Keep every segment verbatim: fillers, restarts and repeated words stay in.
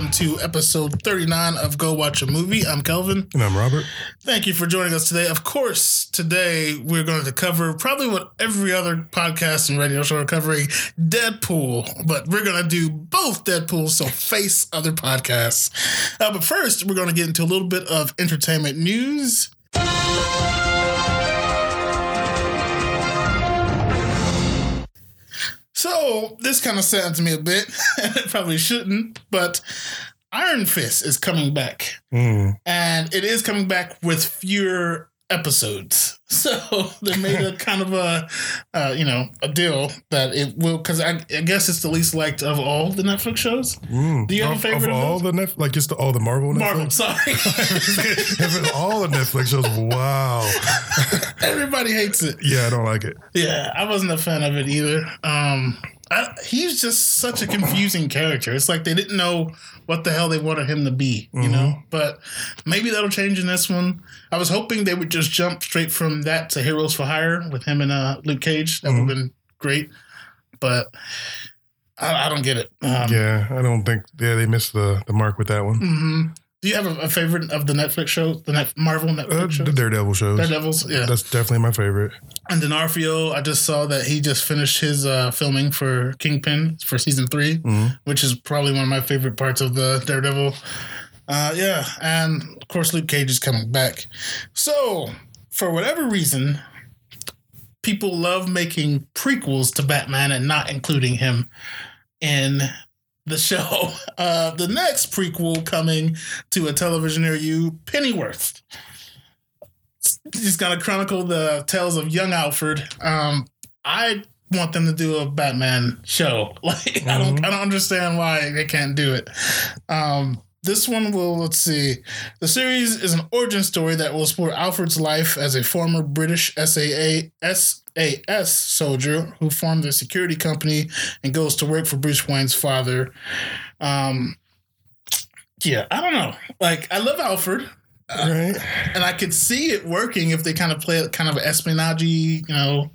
welcome to episode thirty-nine of Go Watch a Movie. I'm Kelvin. And I'm Robert. Thank you for joining us today. Of course, today we're going to cover probably what every other podcast and radio show are covering, Deadpool. But we're going to do both Deadpool, so face other podcasts. Uh, but first, we're going to get into a little bit of entertainment news. So, this kind of saddens me a bit, and it probably shouldn't, but Iron Fist is coming back. Mm. And it is coming back with fewer episodes. So, they made a kind of a, uh, you know, a deal that it will, because I, I guess it's the least liked of all the Netflix shows. Mm. Do you have of, a favorite of, of all those? the Netflix, like just the, all the Marvel Netflix? Marvel, sorry. If it's all the Netflix shows, wow. Everybody hates it. Yeah, I don't like it. Yeah, I wasn't a fan of it either. Um, I, he's just such a confusing character. It's like they didn't know what the hell they wanted him to be, you mm-hmm. know? But maybe that'll change in this one. I was hoping they would just jump straight from that to Heroes for Hire with him and uh, Luke Cage. That mm-hmm. would have been great. But I, I don't get it. Um, yeah, I don't think, yeah, they missed the, the mark with that one. Mm-hmm. Do you have a, a favorite of the Netflix shows, the Net, Marvel Netflix uh, shows? The Daredevil shows. Daredevils, yeah. That's definitely my favorite. And D'Onofrio, I just saw that he just finished his uh, filming for Kingpin for season three, mm-hmm. which is probably one of my favorite parts of the Daredevil. Uh, yeah, and of course Luke Cage is coming back. So, for whatever reason, people love making prequels to Batman and not including him in the show. Uh, the next prequel coming to a television near you, Pennyworth. He's going to chronicle the tales of young Alfred. Um, I want them to do a Batman show. Like mm-hmm. I don't, I don't understand why they can't do it. Um, this one will, let's see. The series is an origin story that will explore Alfred's life as a former British S A A S A S soldier who formed a security company and goes to work for Bruce Wayne's father. Um, yeah, I don't know. Like, I love Alfred. Uh, right. And I could see it working if they kind of play it kind of espionage, you know.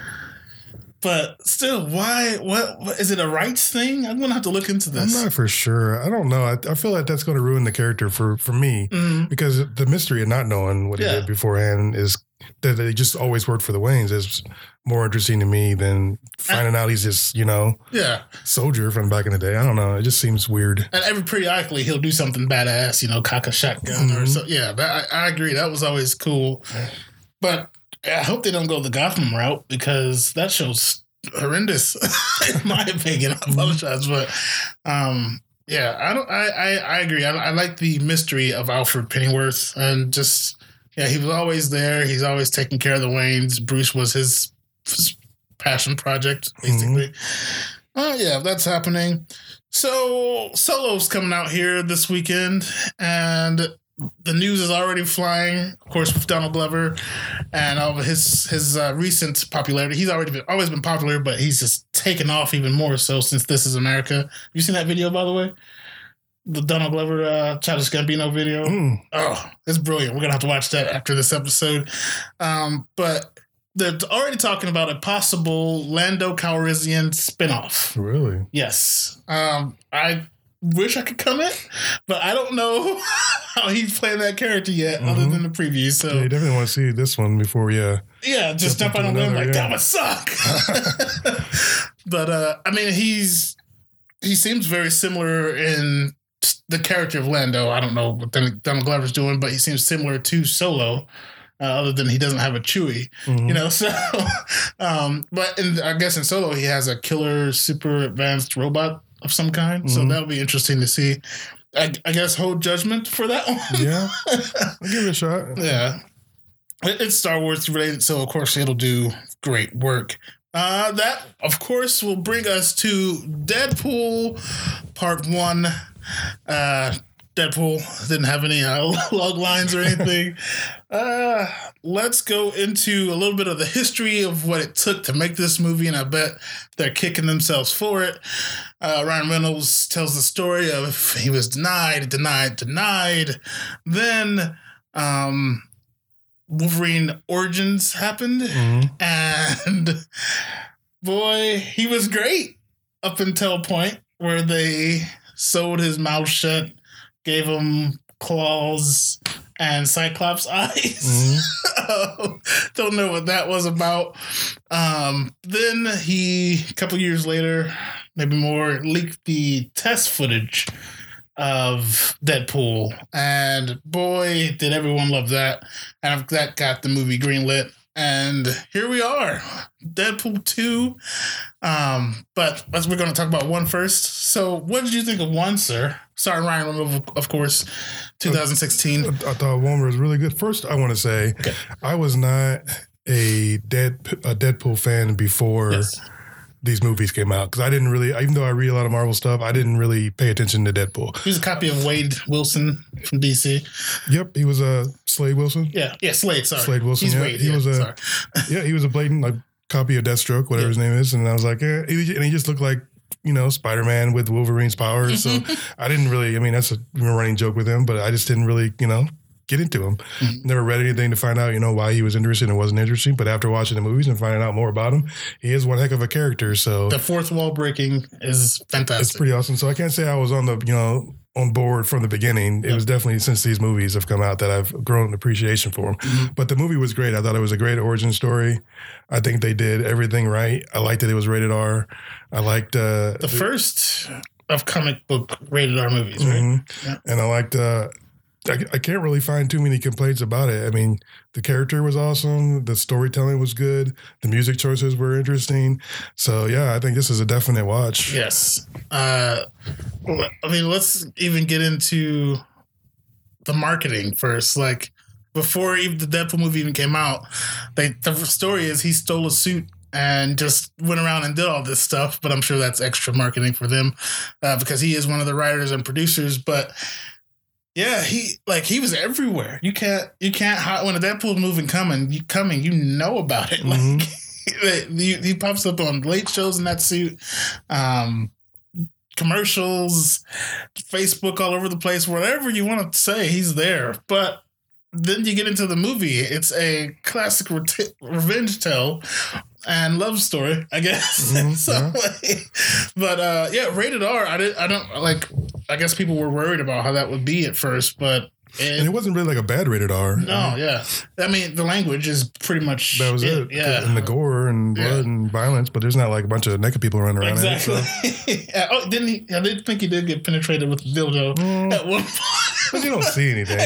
But still, why? What, what is it? A rights thing? I'm gonna have to look into this. I'm not for sure. I don't know. I, I feel like that's going to ruin the character for for me mm-hmm. because the mystery of not knowing what he yeah. did beforehand is that they just always worked for the Waynes is more interesting to me than finding and, out he's just, you know, yeah, soldier from back in the day. I don't know. It just seems weird. And every periodically he'll do something badass, you know, cock a shotgun mm-hmm. or so. Yeah, that, I, I agree. That was always cool. But I hope they don't go the Gotham route because that show's horrendous, in my opinion. I apologize, but um, yeah, I don't. I I, I agree. I, I like the mystery of Alfred Pennyworth, and just yeah, he was always there. He's always taking care of the Waynes. Bruce was his, his passion project, basically. Mm-hmm. Uh, yeah, that's happening. So Solo's coming out here this weekend, and the news is already flying, of course, with Donald Glover and all of his his uh, recent popularity. He's already been always been popular, but he's just taken off even more so since This Is America. Have you seen that video, by the way? The Donald Glover uh, Childish Gambino video. Mm. Oh, it's brilliant. We're gonna have to watch that after this episode. Um, but they're already talking about a possible Lando Calrissian spinoff. Really? Yes. Um, I. wish I could comment, but I don't know how he's playing that character yet, mm-hmm. other than the preview. So yeah, you definitely want to see this one before we uh yeah, just jump, jump out on them like yeah. that would suck. But uh I mean, he's he seems very similar in the character of Lando. I don't know what Donald Glover's doing, but he seems similar to Solo. Uh, other than he doesn't have a Chewie, mm-hmm. you know, so, um, but in, I guess in Solo, he has a killer, super advanced robot of some kind. Mm-hmm. So that'll be interesting to see. I, I guess hold judgment for that one. Yeah. I'll give it a shot. Yeah. It, it's Star Wars related, so of course it'll do great work. Uh, that, of course, will bring us to Deadpool Part One. Uh, Deadpool didn't have any uh, log lines or anything. uh, let's go into a little bit of the history of what it took to make this movie, and I bet they're kicking themselves for it. Uh, Ryan Reynolds tells the story of he was denied, denied, denied. Then um, Wolverine Origins happened, mm-hmm. and boy, he was great up until a point where they sewed his mouth shut, gave him claws and Cyclops eyes. Mm-hmm. Don't know what that was about. Um, then he, a couple years later, maybe more, leaked the test footage of Deadpool, and boy, did everyone love that. And that got the movie greenlit. And here we are, Deadpool two. Um, but as we're going to talk about one first. So, what did you think of one, sir? Starring Ryan Reynolds, of course, twenty sixteen. I, I thought one was really good. First, I want to say okay. I was not a Dead a Deadpool fan before yes. these movies came out, because I didn't really, even though I read a lot of Marvel stuff, I didn't really pay attention to Deadpool. He was a copy of Wade Wilson from D C. Yep, he was a Slade Wilson. Yeah, yeah, Slade. Sorry, Slade Wilson. He's yeah. Wade. He yeah, was a sorry. yeah, he was a blatant like copy of Deathstroke, whatever yeah. his name is, and I was like, yeah, he, and he just looked like, you know, Spider-Man with Wolverine's powers. So I didn't really, I mean, that's a running joke with him, but I just didn't really, you know, get into him. Mm-hmm. Never read anything to find out, you know, why he was interesting and wasn't interesting. But after watching the movies and finding out more about him, he is one heck of a character. So the fourth wall breaking is fantastic. It's pretty awesome. So I can't say I was on the, you know, on board from the beginning. Yep. It was definitely since these movies have come out that I've grown an appreciation for him. Mm-hmm. But the movie was great. I thought it was a great origin story. I think they did everything right. I liked that it was rated R. I liked uh, the, the first of comic book rated R movies, right? Mm-hmm. Yeah. And I liked. Uh, I, I can't really find too many complaints about it. I mean, the character was awesome. The storytelling was good. The music choices were interesting. So, yeah, I think this is a definite watch. Yes. Uh, I mean, let's even get into the marketing first. Like, before even the Deadpool movie even came out, they, the story is he stole a suit and just went around and did all this stuff. But I'm sure that's extra marketing for them uh, because he is one of the writers and producers. But yeah, he like he was everywhere. You can't you can't hide when a Deadpool movie coming. You coming, you know about it. Mm-hmm. Like he, he pops up on late shows in that suit, um, commercials, Facebook all over the place. Whatever you want to say, he's there. But then you get into the movie. It's a classic re- revenge tale and love story, I guess. Mm-hmm, so, yeah. like, but uh, yeah, rated R. I did. I don't like. I guess people were worried about how that would be at first, but it, and it wasn't really like a bad rated R. No, I mean, yeah. I mean, the language is pretty much that was it. it. Yeah, and the gore and blood yeah. and violence, but there's not like a bunch of naked people running around. Exactly. It, so. yeah. Oh, didn't he? I did think he did get penetrated with a dildo mm. at one point. But you don't see anything.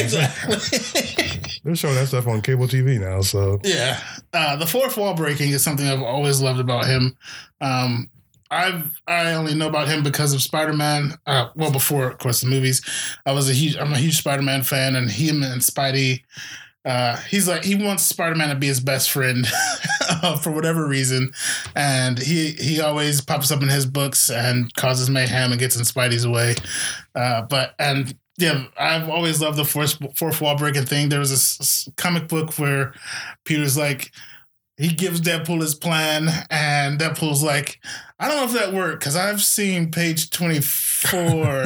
Exactly. They're showing that stuff on cable T V now, so yeah. Uh, the fourth wall breaking is something I've always loved about him. Um, I've I only know about him because of Spider-Man. Uh, well, before, of course, the movies. I was a huge I'm a huge Spider-Man fan, and him and Spidey. Uh, he's like he wants Spider-Man to be his best friend for whatever reason, and he he always pops up in his books and causes mayhem and gets in Spidey's way. Uh, but and. Yeah, I've always loved the fourth, fourth wall breaking thing. There was this comic book where Peter's like, he gives Deadpool his plan, and Deadpool's like, I don't know if that worked because I've seen page twenty-four,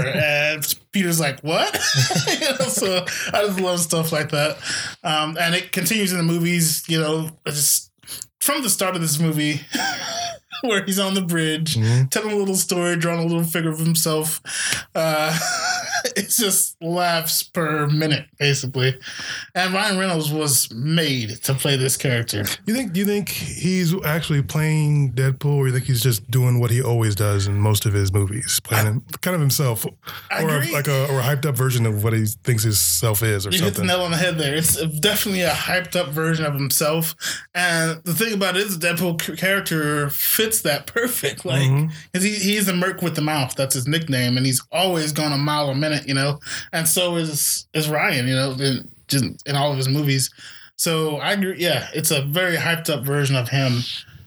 and Peter's like, what? you know, so I just love stuff like that. Um, and it continues in the movies, you know, just from the start of this movie. Where he's on the bridge, mm-hmm. telling a little story, drawing a little figure of himself. Uh, it's just laughs per minute, basically. And Ryan Reynolds was made to play this character. You think? Do you think he's actually playing Deadpool, or you think he's just doing what he always does in most of his movies, playing I, him, kind of himself, I or agree. A, like a or a hyped up version of what he thinks his self is, or you something? You hit the nail on the head there. It's definitely a hyped up version of himself. And the thing about it is, the Deadpool character fits that perfect, like because mm-hmm. he, he's a merc with the mouth. That's his nickname, and he's always going a mile a minute, you know. And so is is Ryan, you know, in, just in all of his movies. So I agree. Yeah, it's a very hyped up version of him.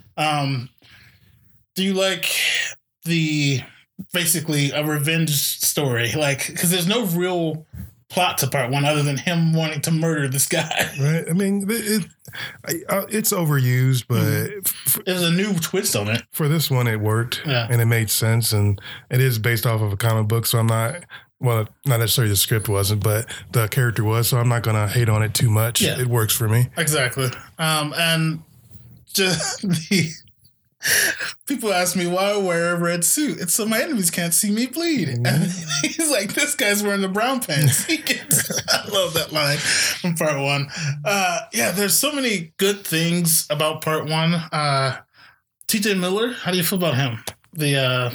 Um, do you like the basically a revenge story, like because there's no real plot to part one other than him wanting to murder this guy? Right. I mean, it, it it's overused, but mm-hmm. there's a new twist on it. For this one, it worked, yeah. and it made sense, and it is based off of a comic book, so I'm not. Well, not necessarily the script wasn't, but the character was, so I'm not going to hate on it too much. Yeah. It works for me. Exactly. Um, and just the People ask me why I wear a red suit. It's so my enemies can't see me bleed. Mm-hmm. And he's like, this guy's wearing the brown pants. He gets, I love that line from part one. Uh, yeah, there's so many good things about part one. Uh, T J Miller, how do you feel about him? The uh,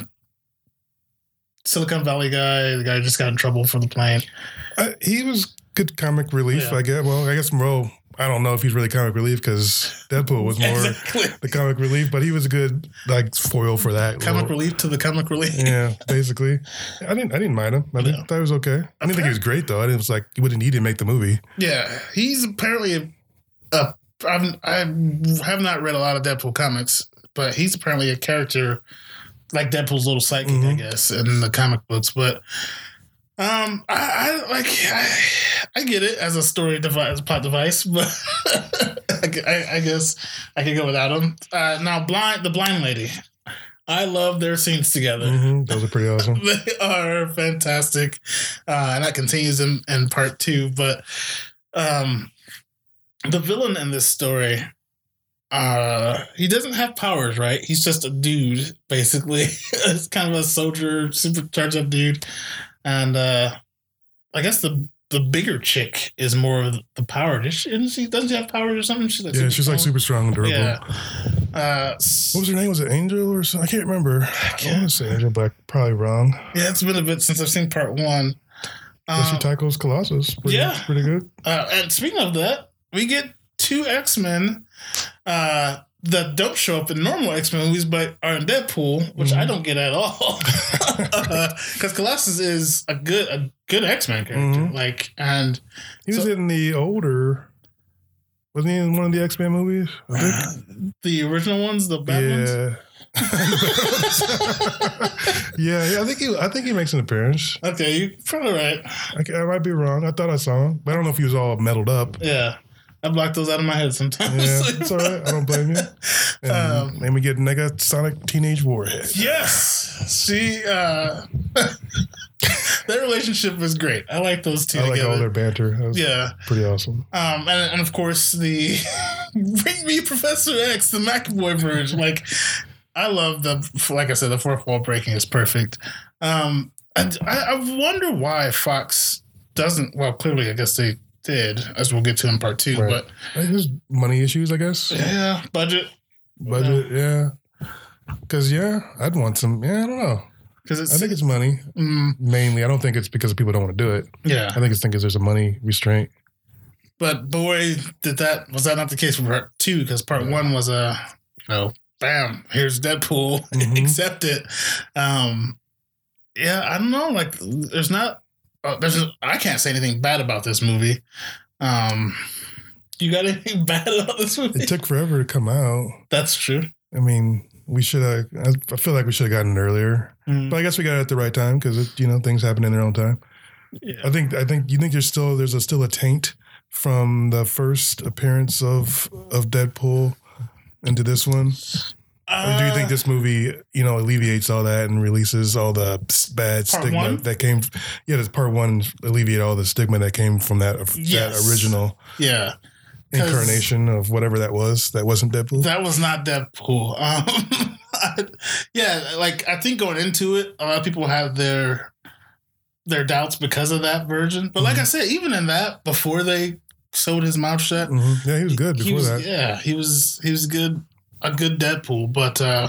Silicon Valley guy, the guy who just got in trouble for the plane. Uh, he was good comic relief, yeah. I guess. Well, I guess Monroe, I don't know if he's really comic relief because Deadpool was more exactly. the comic relief, but he was a good like foil for that. Comic little, relief to the comic relief. Yeah, basically. I didn't I didn't mind him. I yeah. thought he was okay. I didn't okay. think he was great though. I didn't was like he wouldn't need to make the movie. Yeah, he's apparently a, a I've, I have not read a lot of Deadpool comics, but he's apparently a character like Deadpool's little sidekick, mm-hmm. I guess, in the comic books. But um, I, I like I, I get it as a story device, plot device, but I, I guess I could go without him. Uh, now, blind the blind lady, I love their scenes together. Mm-hmm. Those are pretty awesome. They are fantastic, uh, and that continues in, in part two. But um, the villain in this story, uh, he doesn't have powers, right? He's just a dude, basically. It's kind of a soldier, supercharged up dude. And uh, I guess the the bigger chick is more of the power. Does she, isn't she, doesn't she have powers or something? She's like yeah, she's strong. like super strong and durable. Yeah. Uh, what was her name? Was it Angel or something? I can't remember. I, I want to say Angel, but probably wrong. Yeah, it's been a bit since I've seen part one. Um, she tackles Colossus. Pretty, yeah. Pretty good. Uh, and speaking of that, we get two X-Men uh, that don't show up in normal X-Men movies, but are in Deadpool, which mm-hmm. I don't get at all. Because uh, Colossus is a good a good X-Men character. Mm-hmm. Like, and he was so, in the older. Wasn't he in one of the X-Men movies? I think? The original ones, the bad yeah. ones. yeah, yeah, I think he. I think he makes an appearance. Okay, you're probably right. I, I might be wrong. I thought I saw him, but I don't know if he was all metaled up. Yeah. I block those out of my head sometimes. Yeah, it's all right. I don't blame you. And um, then we get Negasonic Teenage Warhead. Yes. See, uh, their relationship is great. I like those two I like together. all their banter. That was yeah. pretty awesome. Um, and, and of course, the Bring Me Professor X, the McAvoy version. Like, I love the, like I said, the fourth wall breaking is perfect. Um, and I, I wonder why Fox doesn't, well, clearly, I guess they did, as we'll get to in part two, right. but I think there's money issues, I guess. Yeah, budget, budget, yeah. Because yeah, I'd want some. Yeah, I don't know. Because I think it's money mm, mainly. I don't think it's because people don't want to do it. Yeah, I think it's because there's a money restraint. But boy, did that was that not the case for part two? Because part yeah. one was a, you know, bam, here's Deadpool, mm-hmm. accept it. Um, yeah, I don't know. Like, there's not. Uh, there's I can't say anything bad about this movie. Um, you got anything bad about this movie? It took forever to come out. That's true. I mean, we should have. I feel like we should have gotten it earlier, mm. but I guess we got it at the right time because you know things happen in their own time. Yeah. I think. I think you think there's still there's a, still a taint from the first appearance of of Deadpool into this one. Or do you think this movie, you know, alleviates all that and releases all the bad part stigma one? that came? Yeah, this part one alleviate all the stigma that came from that yes. that original yeah incarnation of whatever that was. That wasn't Deadpool. That was not Deadpool. Um, yeah, like I think going into it, a lot of people have their their doubts because of that version. But like mm-hmm. I said, even in that, before they sewed his mouth shut, mm-hmm. yeah, he was good before he was, that. Yeah, he was he was good. A good Deadpool, but uh,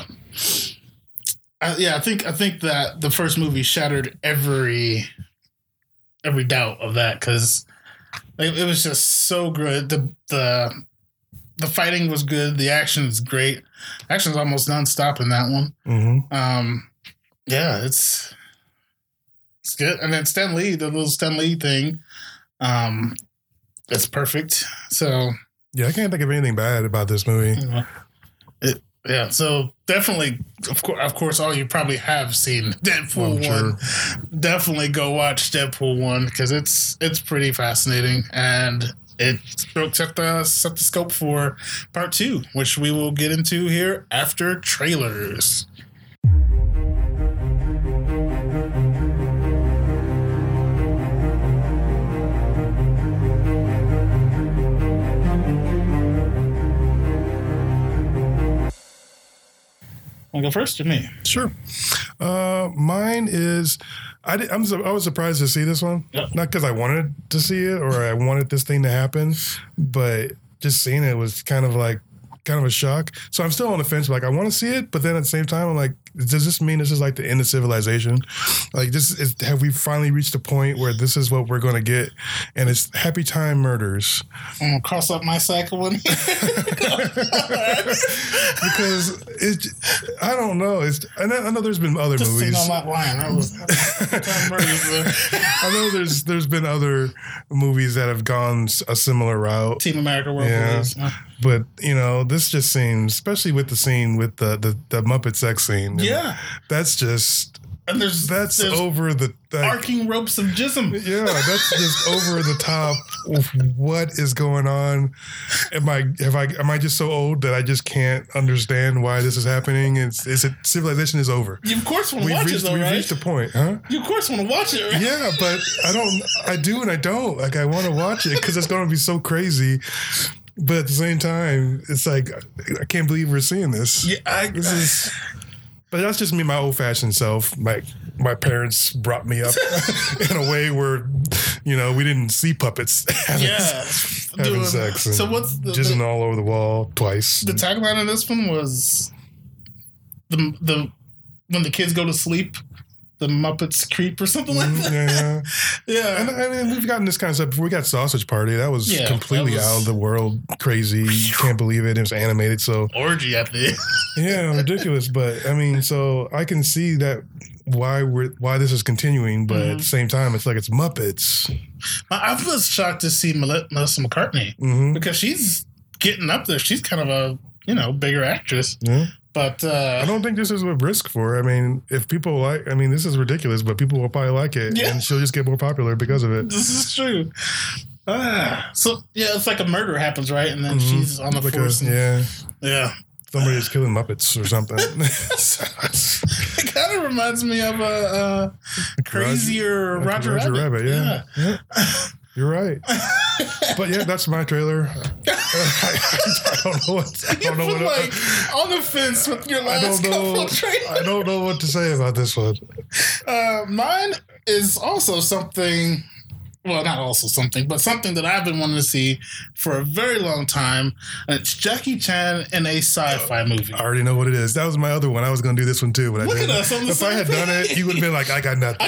I, yeah, I think I think that the first movie shattered every every doubt of that because it, it was just so good. The the the fighting was good. The action is great. Action's almost nonstop in that one. Mm-hmm. Um, yeah, it's it's good. And then Stan Lee, the little Stan Lee thing, um, it's perfect. So yeah, I can't think of anything bad about this movie. You know, It, yeah, so definitely, of course, of course, all you probably have seen Deadpool oh, one. Sure. Definitely go watch Deadpool one because it's it's pretty fascinating and it set the set the scope for part two, which we will get into here after trailers. Want to go first or me? Sure. Uh, mine is, I, did, I'm, I was surprised to see this one. Yep. Not because I wanted to see it or I wanted this thing to happen, but just seeing it was kind of like, kind of a shock. So I'm still on the fence. Like, I want to see it, but then at the same time, I'm like, does this mean this is like the end of civilization? Like, this is, have we finally reached a point where this is what we're going to get? And it's Happy Time Murders. I'm going to cross up my second one. Because it, I don't know. It's, I know, I know there's been other Just movies. on that line. That was Happy Time Murders. I know there's there's been other movies that have gone a similar route. Team America World Yeah. Police. But, you know, this just seems, especially with the scene with the, the, the Muppet sex scene. Yeah. That's just, And there's that's there's over the, like, arcing ropes of jism. yeah, that's just over the top of what is going on. Am I, have I, am I just so old that I just can't understand why this is happening? It's, it's a, civilization is over. You of course want to We've watch reached, it though, we've right? reached a point, huh? You of course want to watch it, right? Yeah, but I don't, I do and I don't. Like, I want to watch it because it's going to be so crazy. But at the same time, it's like, I can't believe we're seeing this. Yeah, I, This is, but that's just me, my old fashioned self. My my parents brought me up in a way where, you know, we didn't see puppets having, yeah. having Doing- sex. And so what's the, jizzing the, all over the wall twice. the tagline of this one was the the when the kids go to sleep, the Muppets creep or something like that. Yeah. Yeah. And I mean, we've gotten this kind of stuff before. We got Sausage Party. That was Yeah, completely that was- out of the world, crazy. You can't believe it. It was animated. So, Orgy at the end. yeah, ridiculous. But I mean, so I can see that why we're why this is continuing. But Mm-hmm. at the same time, it's like it's Muppets. I I was shocked to see Mel- Melissa McCartney Mm-hmm. because she's getting up there. She's kind of a, you know, bigger actress. Yeah. But uh, I don't think this is a risk for her. I mean, if people like, I mean, this is ridiculous, but people will probably like it, Yeah. and she'll just get more popular because of it. this is true. Ah, so yeah, it's like a murder happens, right? And then Mhm. she's on the Like a- force. and- yeah, yeah. somebody is killing Muppets or something. It kind of reminds me of a uh, uh, crazier Roger, Roger Rabbit. Rabbit, yeah. yeah. You're right. But yeah, that's my trailer. I, I don't know what. I don't know You're what. like on the fence with your I last don't know. couple trailers. I don't know what to say about this one. Uh, mine is also something. Well, not also something, but something that I've been wanting to see for a very long time. And it's Jackie Chan in a sci-fi movie. I already know what it is. That was my other one. I was going to do this one too, but I Look didn't. at us on the If I had same done it, you would have been like, I got nothing.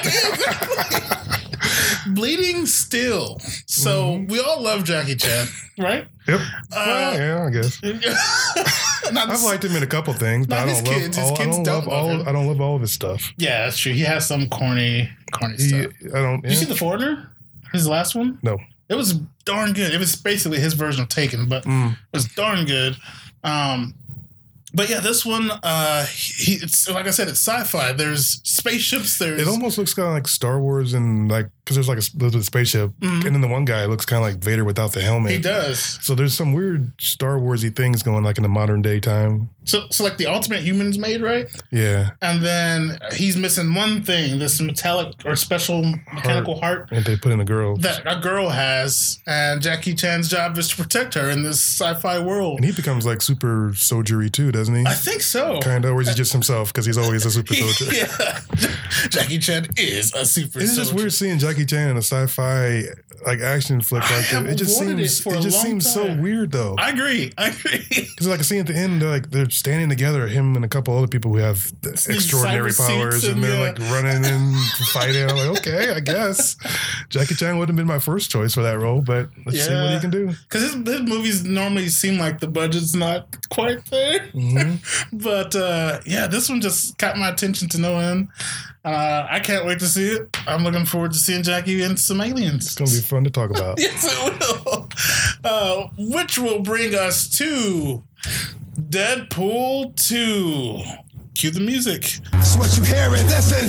Bleeding Steel. So Mm-hmm. we all love Jackie Chan, right? Yep. Uh, well, yeah, I guess. Not I've liked him in a couple things, but Not I his don't love kids. His all. I kids don't don't love love all. him. I don't love all of his stuff. Yeah, that's true. He has some corny, corny He, stuff. I don't. Did you yeah. see The Foreigner? His last one? No. It was darn good. It was basically his version of Taken, but Mm. it was darn good. Um, but yeah, this one, uh, he, it's like I said, it's sci-fi. There's spaceships. There's It almost looks kind of like Star Wars and like because there's like a, there's a spaceship, Mhm. and then the one guy looks kind of like Vader without the helmet. he does. So there's some weird Star Warsy things going like in the modern day time. So, so like the ultimate humans made, right? Yeah, And then he's missing one thing: this metallic or special mechanical heart, and they put in a girl, that a girl has, and Jackie Chan's job is to protect her in this sci-fi world. and he becomes like super soldiery too, doesn't he? I think so. Kind of, or is he just himself because he's always a super soldier? Yeah, Jackie Chan is a super. It's just soldier. weird seeing Jackie Chan in a sci-fi like action flick I like have that. It just wanted it seems for it, a just long seems so time. weird though. I agree. I agree. Because like a scene at the end, they're like they're standing together, him and a couple other people who have extraordinary cyber powers, suits and and, they're yeah. like running and fighting. I'm like, okay, I guess Jackie Chan would have been my first choice for that role, but let's see what Yeah. he can do. Because his, his movies normally seem like the budget's not quite there. Mm-hmm. But uh, yeah, this one just caught my attention to no end. Uh, I can't wait to see it. I'm looking forward to seeing Jackie and some aliens. It's gonna be fun to talk about. Yes, it will. Uh, which will bring us to Deadpool two. Cue the music. That's what you hearing. Listen.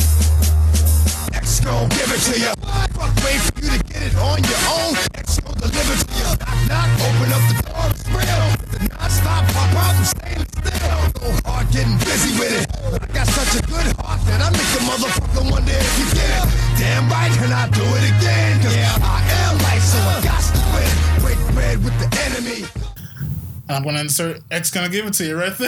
X gon' give it to you. Fuck, wait for you to get it on your own. X gon' deliver to you. Knock, knock, open up the door. It's real. The non-stop pop out and stainless steel. Go hard getting busy with it. I got such a good heart that I make the motherfucker wonder if you get it. Damn right, and I do it again. Cause yeah, I am life, so I got to win. Break bread with the enemy. I I'm going to insert X gonna give it to you right there.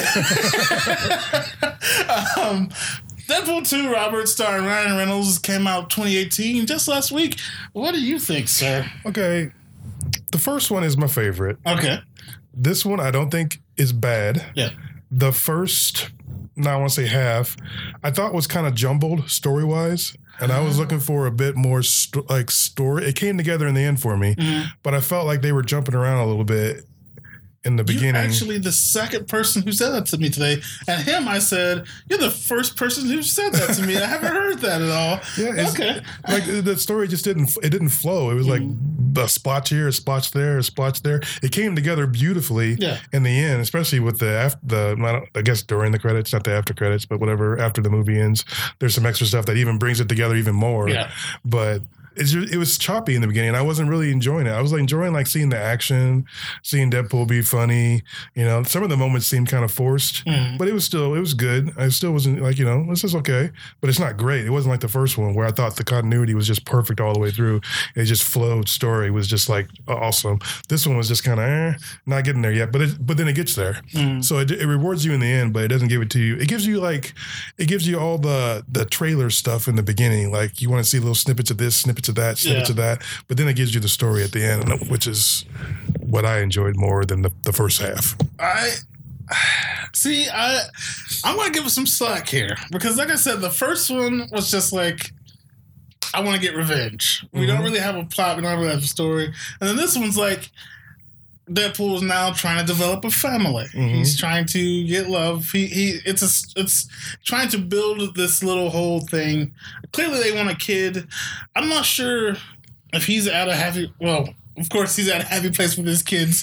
um, Deadpool two, Robert, starring Ryan Reynolds, came out twenty eighteen, just last week. What do you think, sir? Okay. The first one is my favorite. Okay. This one I don't think is bad. Yeah. The first, now I want to say half, I thought was kind of jumbled story-wise. And I was looking for a bit more st- like story. It came together in the end for me, mm-hmm. but I felt like they were jumping around a little bit in the beginning. You're actually the second person who said that to me today. And him, I said, you're the first person who said that to me. I haven't heard that at all. Yeah, okay. Like the story just didn't, it didn't flow. It was like mm-hmm. a splotch here, a splotch there, a splotch there. It came together beautifully yeah. in the end, especially with the, after, the I guess during the credits, not the after credits, but whatever, after the movie ends, there's some extra stuff that even brings it together even more. Yeah. But It's just, it was choppy in the beginning. I wasn't really enjoying it. I was like enjoying like seeing the action, seeing Deadpool be funny. You know, some of the moments seemed kind of forced, mm. but it was still, it was good. I still wasn't like, you know, this is okay, but it's not great. It wasn't like the first one where I thought the continuity was just perfect all the way through. It just flowed. Story was just like awesome. This one was just kind of eh, not getting there yet, but it, but then it gets there. Mm. So it, it rewards you in the end, but it doesn't give it to you. It gives you like, it gives you all the the trailer stuff in the beginning. Like you want to see little snippets of this, snippets of that, snippets yeah. of that, but then it gives you the story at the end, which is what I enjoyed more than the, the first half. I see. I I'm gonna give it some slack here because, like I said, the first one was just like, I want to get revenge. We mm-hmm. don't really have a plot. We don't really have a story. And then this one's like, Deadpool is now trying to develop a family. Mm-hmm. He's trying to get love. He he. It's a. It's trying to build this little whole thing. Clearly, they want a kid. I'm not sure if he's at a happy. Well, of course, he's at a happy place with his kids.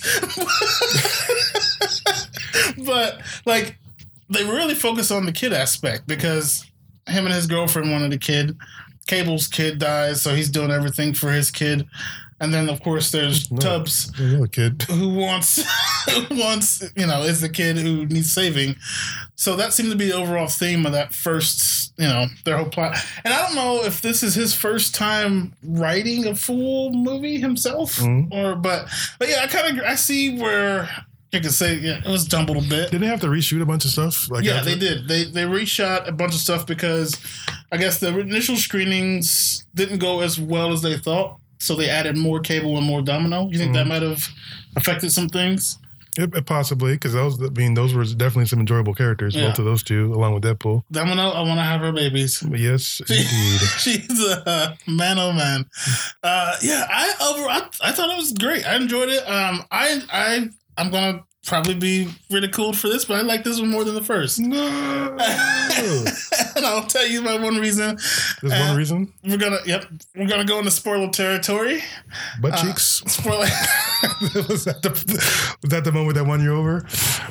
But like, they really focus on the kid aspect because him and his girlfriend wanted a kid. Cable's kid dies, so he's doing everything for his kid. And then, of course, there's no, Tubbs, no kid. who wants, who wants, you know, is the kid who needs saving. So that seemed to be the overall theme of that first, you know, their whole plot. And I don't know if this is his first time writing a full movie himself, mm-hmm. or but, but yeah, I kind of I see where you could say yeah, it was jumbled a bit. Did they have to reshoot a bunch of stuff? Like yeah, they did. They they reshot a bunch of stuff because I guess the initial screenings didn't go as well as they thought. So they added more Cable and more Domino. You think mm-hmm. that might have affected some things? It, it possibly, because those, I mean, those were definitely some enjoyable characters, yeah. both of those two, along with Deadpool. Domino, I want to have her babies. Yes, she, indeed. She's a man, oh man. Uh, yeah, I over, I, I thought it was great. I enjoyed it. Um, I, I, I'm gonna probably be ridiculed for this, but I like this one more than the first. No. And I'll tell you my one reason. There's uh, one reason? We're gonna yep. We're gonna go into spoiler territory. Butt cheeks. Uh, spoiler was that the was that the moment that won you over?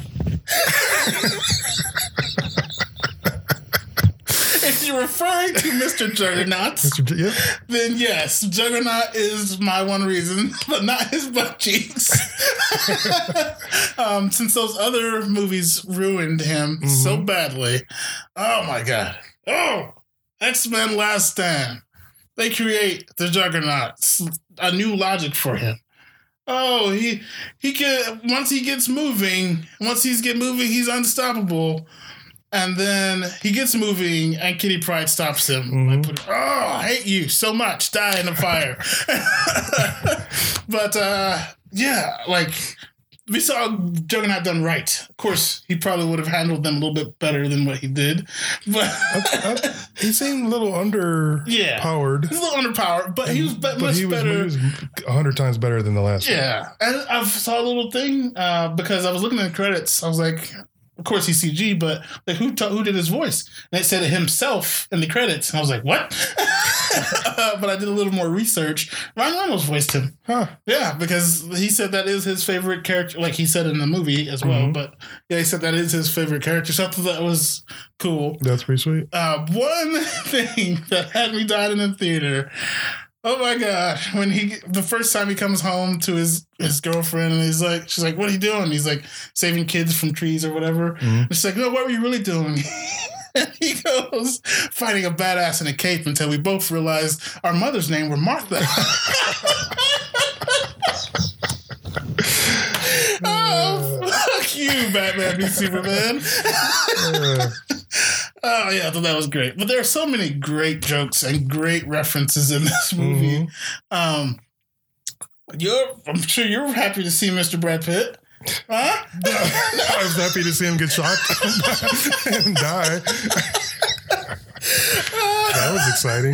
If you're referring to Mister Juggernaut, Mister J- yeah. then yes, Juggernaut is my one reason, but not his butt cheeks. um, since those other movies ruined him mm-hmm. so badly. Oh my God. Oh, X-Men Last Stand. They create the Juggernaut, a new logic for him. Oh, he he can once he gets moving, once he's get moving, he's unstoppable. And then he gets moving, and Kitty Pryde stops him. Mm-hmm. Put, oh, I hate you so much. Die in the fire. But, uh, yeah, like, we saw Juggernaut done right. Of course, he probably would have handled them a little bit better than what he did. But I, I, he seemed a little underpowered. Yeah, he's a little underpowered, but and, he was be- much he was, better. He was a hundred times better than the last yeah. one. Yeah, and I saw a little thing uh, because I was looking at the credits. I was like... Of course, he's C G, but like who t- who did his voice? And it said it himself in the credits, and I was like, "What?" uh, but I did a little more research. Ryan Reynolds voiced him, huh? Yeah, because he said that is his favorite character. Like he said in the movie as well. Mm-hmm. But yeah, he said that is his favorite character. So I thought that was cool. That's pretty sweet. Uh, one thing that had me dying in the theater. Oh my gosh. When he, the first time he comes home to his, his girlfriend and he's like, she's like, what are you doing? He's like, saving kids from trees or whatever. Mm-hmm. And she's like, no, what were you really doing? And he goes, fighting a badass in a cape until we both realized our mother's name were Martha. oh, Fuck you, Batman v Superman. uh. Oh, yeah, I thought that was great. But there are so many great jokes and great references in this movie. Mm-hmm. Um, you're, I'm sure you're happy to see Mister Brad Pitt. Huh? I was happy to see him get shot and die. That was exciting.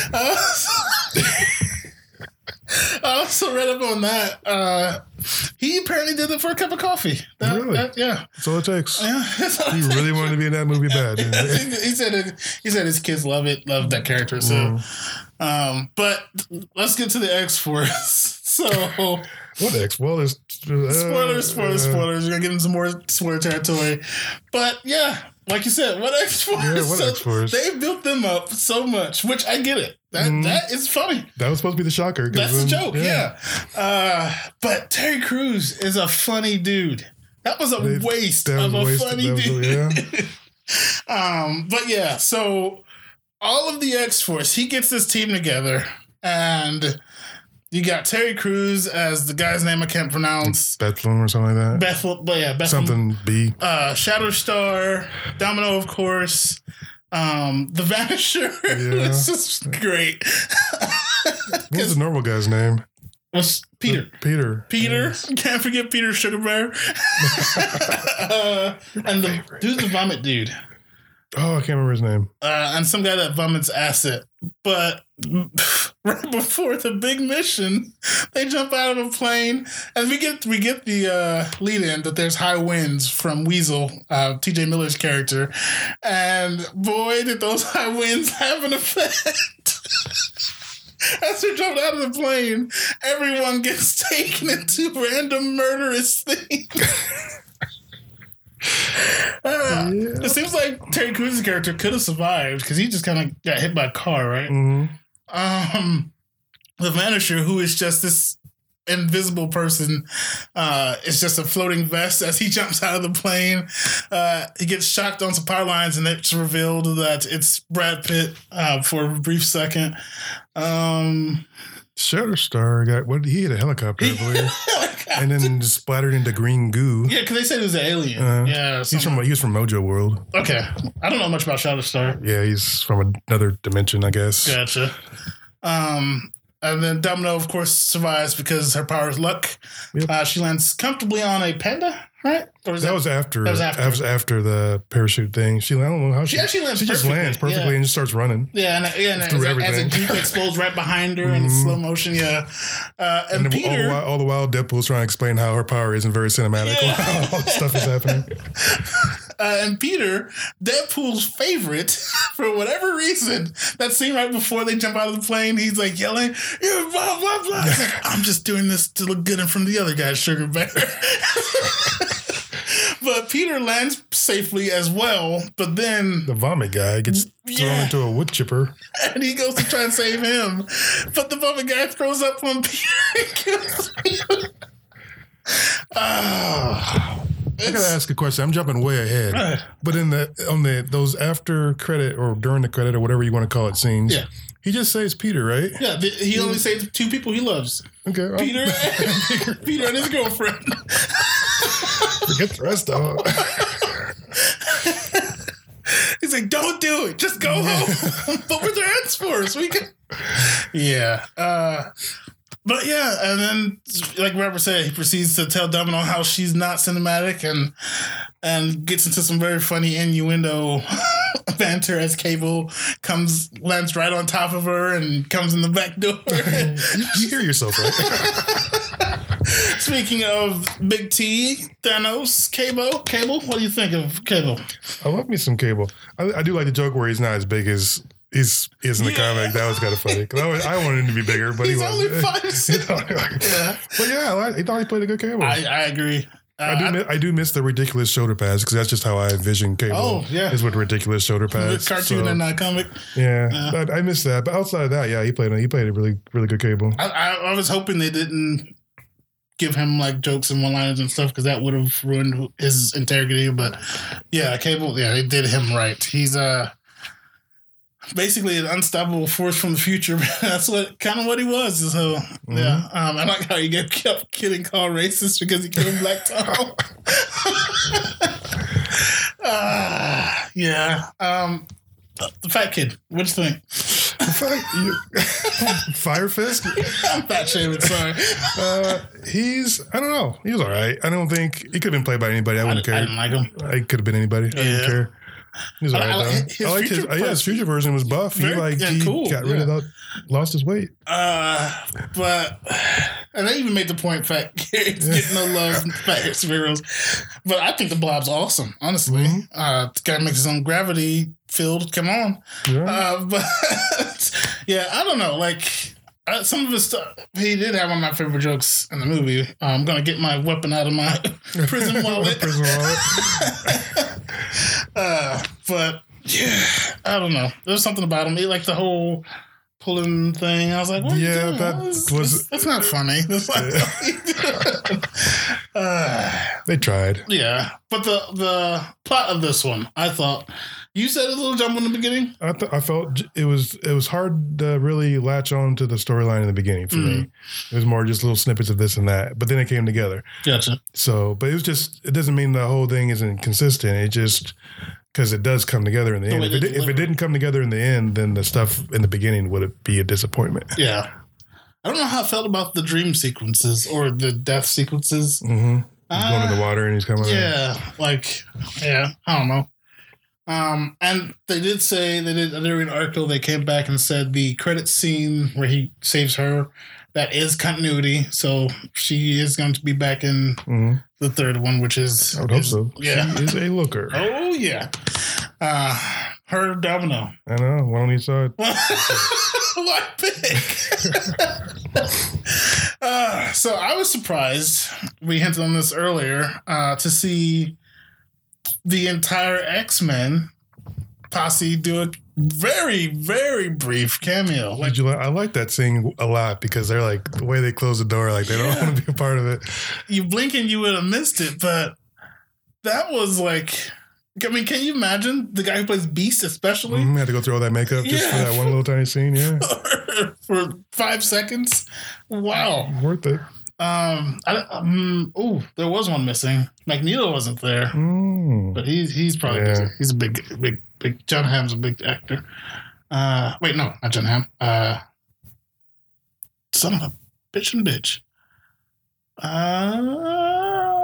I also read up on that. Uh, he apparently did it for a cup of coffee. That, really? That, yeah. That's all it takes. Yeah, all he it really takes. wanted to be in that movie bad. he, he said it, he said his kids love it, love that character. So, mm. um, but let's get to the X-Force. So, what X? Well, there's uh, spoilers, spoilers, uh, spoilers. We're gonna get into some more spoiler territory. But yeah, like you said, what X-Force? Yeah, what so X-Force? They built them up so much, which I get it. That mm. that is funny. That was supposed to be the shocker. That's the joke, yeah. yeah. Uh, but Terry Crews is a funny dude. That was a they, waste of a wasted, funny dude. A, yeah. um, but yeah, so all of the X-Force, he gets this team together, and you got Terry Crews as the guy's name I can't pronounce. Bethlehem or something like that. Bethel, but yeah, Bethlehem. Something B. Uh, Shatterstar, Domino, of course. Um, the Vanisher. Yeah. It's just great. What's the normal guy's name? What's Peter? Uh, Peter. Peter. Yes. Can't forget Peter Sugar Bear. uh, and the who's the vomit dude? Oh, I can't remember his name. Uh, and some guy that vomits acid. But right before the big mission, they jump out of a plane, and we get we get the uh, lead in that there's high winds from Weasel, uh, T J Miller's character, and boy, did those high winds have an effect. As they're jumping out of the plane, everyone gets taken into random murderous things. Uh, yeah. It seems like Terry Crews' character could have survived because he just kind of got hit by a car, right? Mm-hmm. Um, the Vanisher, who is just this invisible person, uh, is just a floating vest as he jumps out of the plane. Uh, he gets shocked on some power lines, and it's revealed that it's Brad Pitt uh, for a brief second. Um, Shatterstar got what? He hit a helicopter, I believe, and then just splattered into green goo. Yeah, because they said he was an alien. Uh, yeah, he's from he was from Mojo World. Okay, I don't know much about Shatterstar. Yeah, he's from another dimension, I guess. Gotcha. Um, and then Domino, of course, survives because her power is luck. Yep. Uh, she lands comfortably on a panda. Right? Or was that, that was after. That was after. That was after the parachute thing. She, I don't know how she. She actually lands. She just lands perfectly yeah. and just starts running. Yeah, and, yeah, and as, as a Jeep explodes right behind her in mm-hmm. slow motion. Yeah, uh, and, and Peter. All the, while, all the while, Deadpool's trying to explain how her power isn't very cinematic. Yeah. All this stuff is happening. Uh, and Peter, Deadpool's favorite, for whatever reason, that scene right before they jump out of the plane, he's like yelling, "Yeah, blah blah blah." He's like, "I'm just doing this to look good in front of the other guy's Sugar Bear." But Peter lands safely as well, but then the vomit guy gets yeah. thrown into a wood chipper. And he goes to try and save him. But the vomit guy throws up on Peter and kills him. Oh, I gotta ask a question. I'm jumping way ahead. Uh, but in the on the those after credit or during the credit or whatever you want to call it scenes, yeah. he just saves Peter, right? Yeah, the, he only saves two people he loves. Okay, well, Peter, and, Peter and his girlfriend. Forget the rest of them. He's like, "Don't do it. Just go home." But we're their X-Force. We can. Yeah. Uh, but yeah, and then like Robert said, he proceeds to tell Domino how she's not cinematic, and and gets into some very funny innuendo banter as Cable comes lands right on top of her and comes in the back door. you, you hear yourself, right? Speaking of Big T, Thanos, Cable, Cable, what do you think of Cable? I love me some Cable. I, I do like the joke where he's not as big as he's is in the yeah. comic. That was kind of funny. I, was, I wanted him to be bigger, but he's he only wasn't. five six. Yeah. But yeah, I, like, I thought he played a good Cable. I, I agree. Uh, I do. I, miss, I do miss the ridiculous shoulder pads because that's just how I envision Cable. Oh yeah, is with ridiculous shoulder pads. Cartoon so, and not comic. Yeah, uh, but I miss that. But outside of that, yeah, he played. He played a really, really good Cable. I, I, I was hoping they didn't give him like jokes and one-liners and stuff because that would have ruined his integrity. But yeah, Cable, yeah, they did him right. He's uh, basically an unstoppable force from the future. That's what kind of what he was. So mm-hmm. yeah, um, I like how he get, kept getting called racist because he killed Black Tom. uh, yeah. Um, the fat kid. What do you think? Fire Fist? I'm fat shaming, sorry. Uh, he's, I don't know. He was all right. I don't think he could have been played by anybody. I wouldn't I, care. I didn't like him. I could have been anybody. I didn't Yeah. care. He was all right, I, I, though. his I like his, future yeah, his future version was buff. Very, he like yeah, he cool. got rid yeah. of that, lost his weight. Uh, but, and they even made the point, fat kids get no love from fat superheroes. But I think the Blob's awesome, honestly. Mm-hmm. Uh, the guy makes his own gravity field. Come on. Yeah. Uh, but, yeah, I don't know. Like, uh, some of his stuff, he did have one of my favorite jokes in the movie. Uh, I'm going to get my weapon out of my prison wallet. prison wallet. uh, but, yeah, I don't know. There's something about him. He like the whole pulling thing. I was like, what yeah, are you doing? that that's, was. That's not funny. That's like, uh, they tried. Yeah, but the the plot of this one, I thought you said a little jump in the beginning. I th- I felt it was it was hard to really latch on to the storyline in the beginning for mm-hmm. me. It was more just little snippets of this and that, but then it came together. Gotcha. So, but it was just it doesn't mean the whole thing isn't consistent. It just because it does come together in the, the end. If it, if it didn't come together in the end, then the stuff in the beginning would be a disappointment. Yeah. I don't know how I felt about the dream sequences or the death sequences. Mm-hmm. He's uh, going in the water and he's coming Yeah. out. Like, yeah, I don't know. Um, and they did say, they did during an article, they came back and said the credit scene where he saves her, that is continuity. So she is going to be back in mm-hmm. the third one, which is. I would hope is, so. Yeah. She is a looker. Oh, yeah. Uh, her Domino. I know. One on each side. Why pick? uh, so I was surprised, we hinted on this earlier, uh, to see the entire X-Men posse do a very, very brief cameo. Like, Did you like, I like that scene a lot because they're like, the way they close the door, like they yeah. don't want to be a part of it. You blink and you would have missed it, but that was like... I mean, can you imagine the guy who plays Beast, especially? Mm-hmm. Had to go through all that makeup just yeah. for that one little tiny scene, yeah. for, for five seconds. Wow. Worth it. Um, I, um, oh, there was one missing. Magneto wasn't there, mm. but he's he's probably yeah. busy. He's a big, big, big. John Hamm's a big actor. Uh, wait, no, not John Hamm. Uh, son of a bitch and bitch. Uh.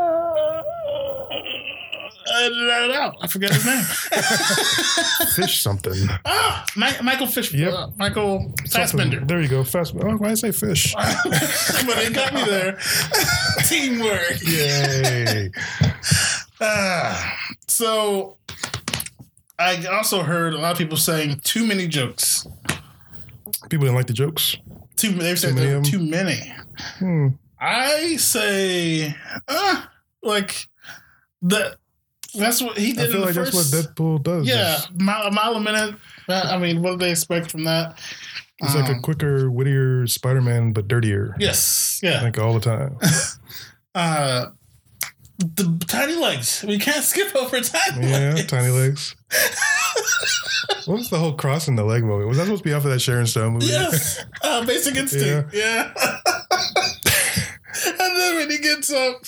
I edited it out. I forgot his name. Fish something. Ah, My, Michael Fish. Yep. Uh, Michael Fassbender. There you go. Fassbender. Oh, why did I say fish? But it got me there. Teamwork. Yay. Uh, so I also heard a lot of people saying too many jokes. People didn't like the jokes. Too, they were saying too there were too many. Hmm. I say, uh, like, that. That's what he did. I feel in the like first, that's what Deadpool does. Yeah, mile, a mile a minute. I mean, what do they expect from that? It's um, like a quicker, wittier Spider-Man, but dirtier. Yes, yeah, like all the time. uh, the tiny legs. We can't skip over tiny yeah, legs. Yeah, tiny legs. What was the whole crossing the leg movie? Was that supposed to be off of that Sharon Stone movie? Yes, uh, Basic Instinct. Yeah. yeah. And then when he gets up.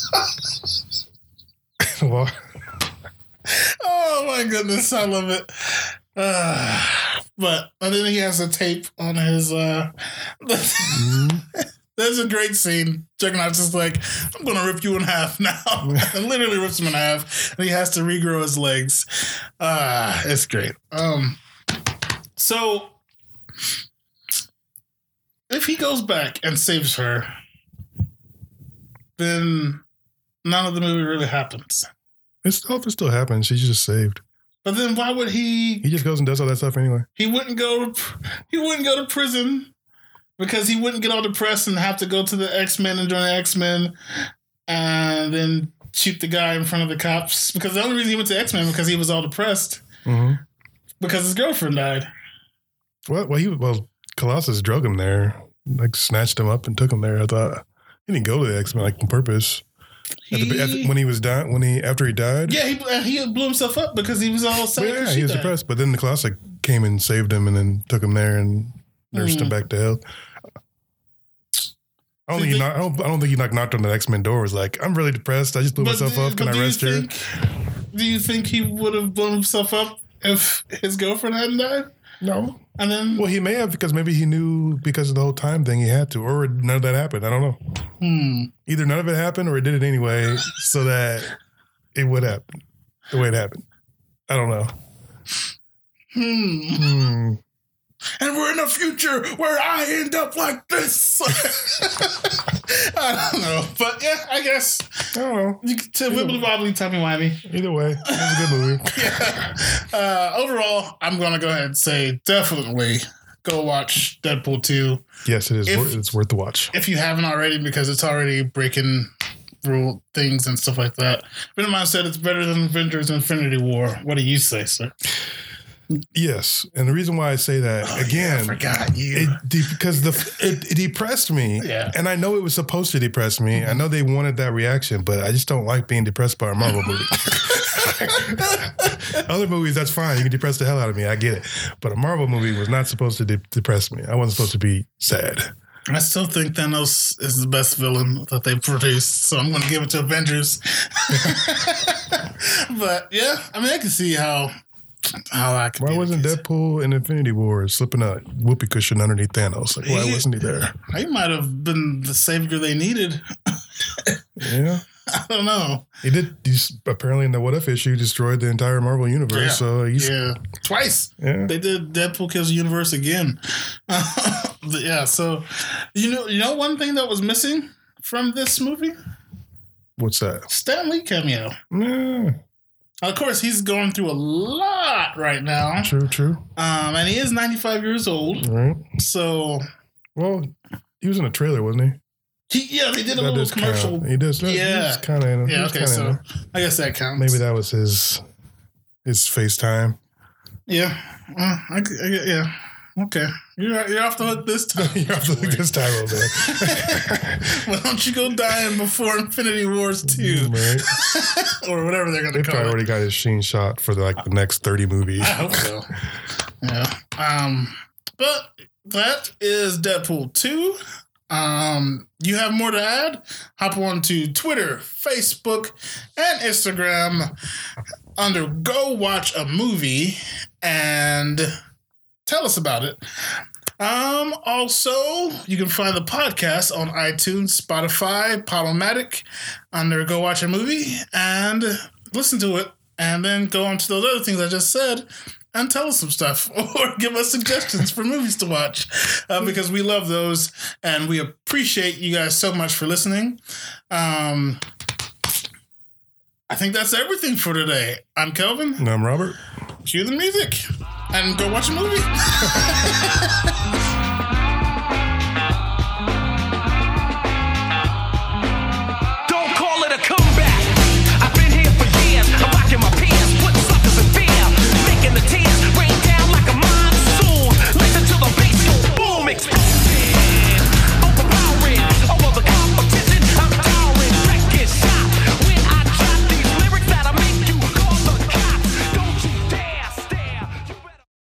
What? Oh my goodness, I love it. Uh, but and then he has a tape on his. Uh, mm-hmm. There's a great scene. Juggernaut's just like, I'm gonna rip you in half now, and literally rips him in half, and he has to regrow his legs. Ah, uh, it's great. Um, so if he goes back and saves her, then none of the movie really happens. It's still, it still happens. She's just saved. But then why would he? He just goes and does all that stuff anyway. He wouldn't go. To, he wouldn't go to prison because he wouldn't get all depressed and have to go to the X-Men and join the X-Men and then shoot the guy in front of the cops. Because the only reason he went to X-Men because he was all depressed mm-hmm. because his girlfriend died. Well, well, he well Colossus drug him there, like snatched him up and took him there. I thought he didn't go to the X-Men like on purpose. He, at the, at the, when he was dying, when he after he died, yeah, he he blew himself up because he was all sad. Well, yeah, he was died. depressed. But then the Colossus came and saved him and then took him there and nursed mm. him back to health. I don't, think he knocked, I, don't, I don't think he knocked, knocked on the X-Men door. Was like, I'm really depressed. I just blew myself do, up. Can I rest here? Do you think he would have blown himself up if his girlfriend hadn't died? No. And then, well, he may have because maybe he knew because of the whole time thing he had to, or none of that happened. I don't know. Hmm. Either none of it happened or it did it anyway, so that it would happen the way it happened. I don't know. Hmm. Hmm. And we're in a future where I end up like this. I don't know. But yeah, I guess. I don't know. You can tell wibbly wobbly, tummy wimey. Either way, it was a good movie. yeah. Uh, overall, I'm going to go ahead and say definitely go watch Deadpool two. Yes, it is. If, it's worth the watch. If you haven't already, because it's already breaking rule things and stuff like that. Venom said it's better than Avengers Infinity War. What do you say, sir? Yes, and the reason why I say that oh, again, yeah, I forgot you it, because the it, it depressed me, yeah. and I know it was supposed to depress me. Mm-hmm. I know they wanted that reaction, but I just don't like being depressed by a Marvel movie. Other movies, that's fine. You can depress the hell out of me. I get it, but a Marvel movie was not supposed to de- depress me. I wasn't supposed to be sad. I still think Thanos is the best villain that they produced, so I'm going to give it to Avengers. But yeah, I mean, I can see how. How I why wasn't Deadpool in Infinity War slipping a whoopee cushion underneath Thanos? Like, why he, wasn't he there? He might have been the savior they needed. Yeah. I don't know. He did. He's apparently in the What If issue destroyed the entire Marvel universe. Yeah. So he's yeah, twice. Yeah, they did Deadpool kills the universe again. But yeah, so you know, you know, one thing that was missing from this movie. What's that? Stan Lee cameo. Yeah. Of course, he's going through a lot right now. True, true. Um, and he is ninety-five years old. Right. So, well, he was in a trailer, wasn't he? He yeah, they did a that little commercial. Count. He does. Yeah, kind of. Yeah. Okay, so in. I guess that counts. Maybe that was his his FaceTime. Yeah. Uh, I, I, yeah. Okay. You're you're off the hook this time. You're off the hook this time, old man. Why don't you go dying before Infinity Wars two? Right. Or whatever they're going to call it. They probably already got his sheen shot for the, like the next thirty movies. I hope so. Yeah. Um, but that is Deadpool two. Um, you have more to add? Hop on to Twitter, Facebook, and Instagram under Go Watch a Movie and tell us about it. Um, also, you can find the podcast on iTunes, Spotify, Podomatic under Go Watch a Movie and listen to it. And then go on to those other things I just said and tell us some stuff or give us suggestions for movies to watch uh, because we love those and we appreciate you guys so much for listening. Um, I think that's everything for today. I'm Kelvin. And I'm Robert. Cue the music and go watch a movie.